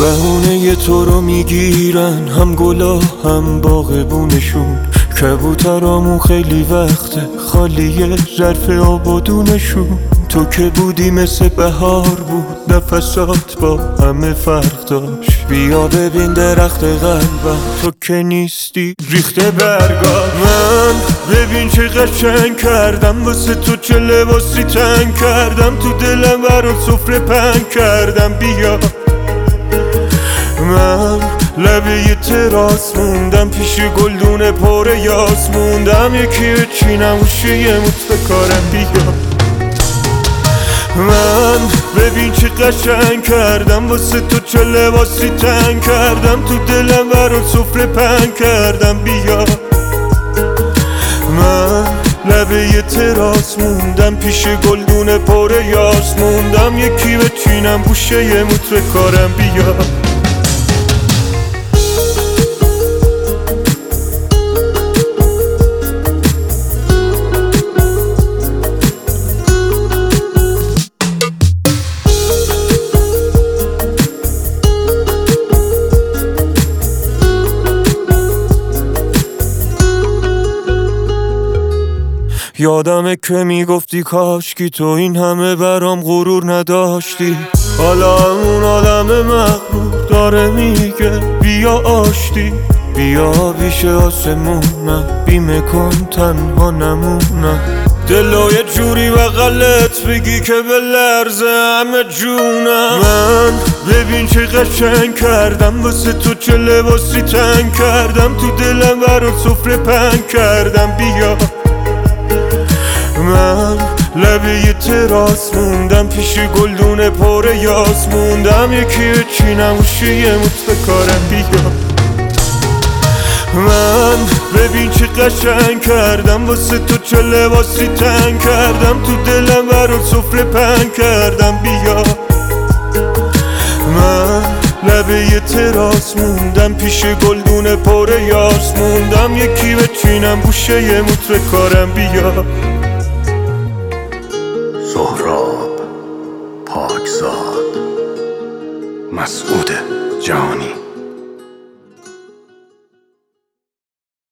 بهونه تو رو میگیرن هم گلا هم باغبونشون، کبوترامون خیلی وقته خالیه ظرف آبادونشون. تو که بودی مثل بهار بود، نفسات با همه فرق داشت. بیا ببین درخت قلبم، تو که نیستی ریخته برگا. من ببین چه قشنگ کردم واسه تو، چه لباسی تنگ کردم تو دلم، برات سفره پنگ کردم. بیا من لبه تراس موندم، پیش گلدون پر یاس موندم. یکی بچینم گوشه یه موت کارم. بیا من ببین چه قشنگ کردم واسه تو، چه لباسی تنگ کردم تو دلم، برات سفره پنگ کردم. بیا من لبه تراس موندم، پیش گلدون پر یاس موندم. یکی بچینم گوشه یه موت کارم. بیا یادمه که میگفتی کاشکی تو این همه برام غرور نداشتی. حالا همون آدم مغرور داره میگه بیا آشتی. بیا بیشه آسمونم، بیمه کن تنها نمونم. دلو یه جوری بغلت بگی که به لرزه همه جونم. من ببین چه قشنگ کردم واسه تو، چه لباسی تنگ کردم تو دلم، برات سفره پنگ کردم. بیا من لبه تراس موندم، پیش گلدون پر یاس موندم. یکی بچینم گوشه یه موت کارم. بیا من ببین چه قشنگ کردم واسه تو، چه لباسی تنگ کردم تو دلم، برات سفره پنگ کردم. بیا من لبه تراس موندم، پیش گلدون پر یاس موندم. یکی بچینم گوشه یه موت کارم. بیا سهراب پاکزاد، مسعود جهانی.